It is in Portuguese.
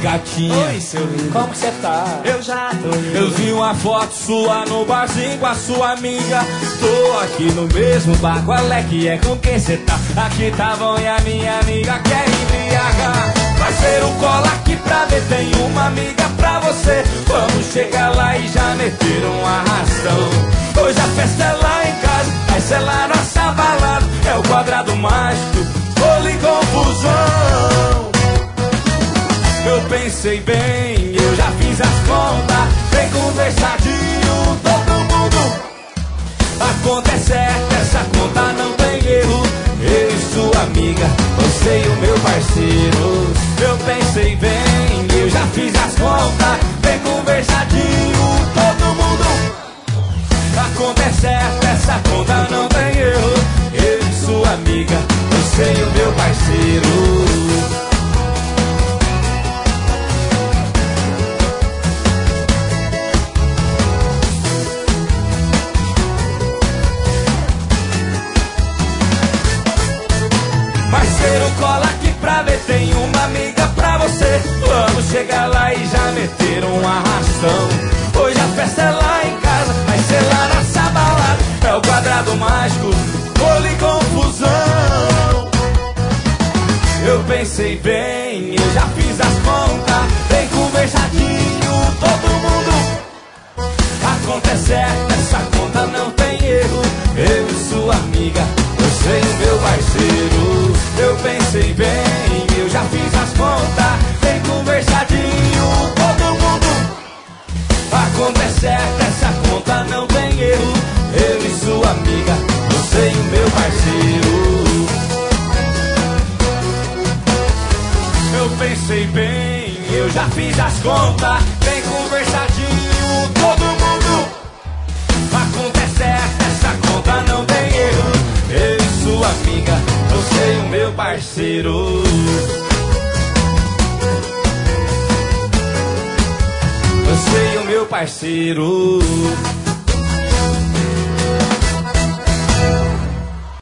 gatinha. Oi, seu lindo, como você tá? Eu já tô indo. Eu vi uma foto sua no barzinho com a sua amiga. Tô aqui no mesmo bar, qual é que é, com quem cê tá? Aqui tá bom e a minha amiga quer embriagar. Parceiro, cola aqui pra ver, tem uma amiga pra você. Vamos chegar lá e já meter um arrastão. Hoje a festa é lá em casa, vai ser lá nossa balada. É o quadrado mágico, rolo e confusão. Eu pensei bem, eu já fiz as contas. Bem conversadinho, todo mundo. A conta é certa, essa conta não tem erro. Eu e sua amiga, você e o meu parceiro. Eu pensei bem, eu já fiz as contas. Bem conversadinho, todo mundo. A conta é certa, essa conta não tem erro. Eu e sua amiga, você e o meu parceiro. Parceiro, cola aqui pra ver, tem uma amiga pra você. Vamos chegar lá e já meter um arrastão. Hoje a festa é lá em casa, vai ser lá nessa balada. É o quadrado mágico, rolo e confusão. Eu pensei bem, eu já fiz as contas. Bem conversadinho, todo mundo. A conta é certa, essa conta não tem erro. Eu e sua amiga, você e o meu parceiro. Eu pensei bem, eu já fiz as contas. Bem conversadinho, todo mundo. A conta é certa, essa conta não tem erro. Eu e sua amiga, você e o meu parceiro. Eu pensei bem, eu já fiz as contas. Bem conversadinho, todo mundo. A conta é certa, essa conta não tem erro. Eu e sua amiga, você e o meu parceiro. Você e o meu parceiro.